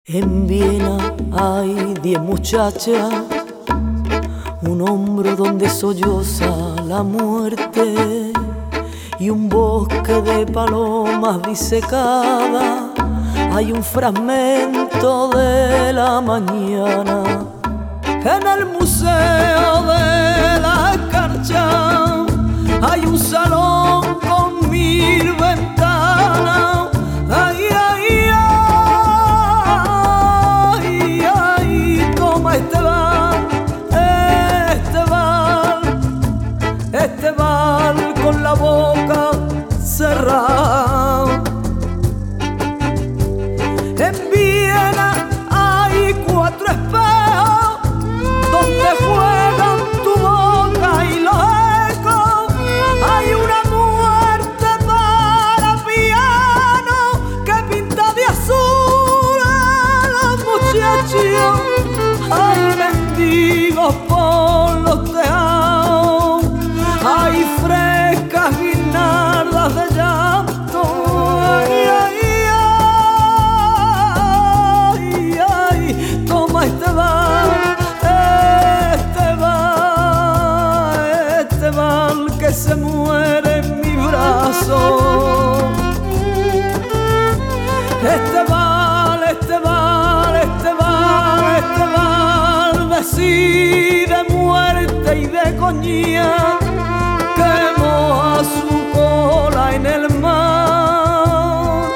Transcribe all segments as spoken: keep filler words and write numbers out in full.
En Viena hay diez muchachas, un hombro donde solloza la muerte y un bosque de palomas disecadas. Hay un fragmento de la mañana en el Museo de la Escarcha. Hay un salón con mil ventanas. Ay, ay, ay, ay, toma este bar, este bar, este bar con la boca cerrada. En Viena hay cuatro espejos donde juegan tu boca y los ecos. Hay una muerte para piano que pinta de azul a los muchachos. Hay mendigos por los tejados, hay frescas guirnaldas de llanto. Ay, ay, ay, ay, toma este bar, este bar, este bar que se muere en mi brazo. Este bar, este bar, este bar, este bar decide muerte y de coñac que moja su cola en el mar.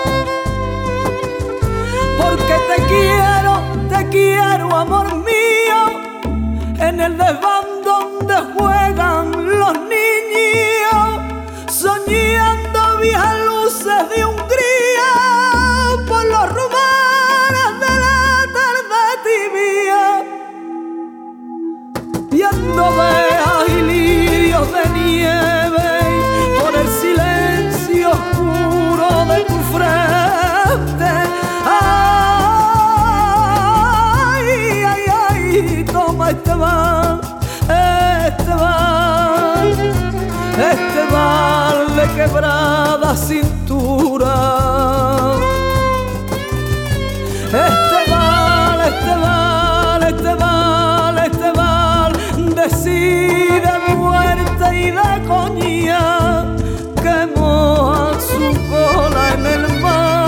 Porque te quiero, te quiero, amor mío, en el desván donde juegan los niños, soñando viejas luces de Hungría por los rumores de la tarde tibia, viendo veas y lirios de nieve por el silencio oscuro de tu frente. Ay, ay, ay, toma este bar, este bar, este bar de quebrada cintura. Este bar, este bar, este bar, este bar decide muerte y de coñac que moja su cola en el mar.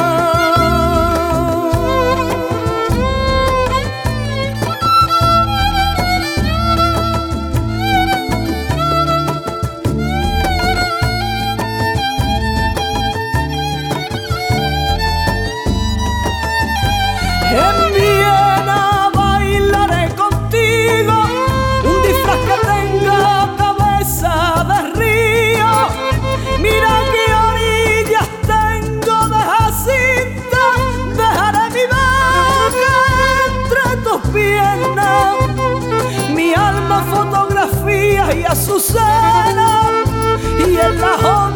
En Viena bailaré contigo un disfraz que tenga cabeza de río. Mira qué orillas tengo de jacinta, dejaré mi boca entre tus piernas, mi alma fotografía y azucena, y el cajón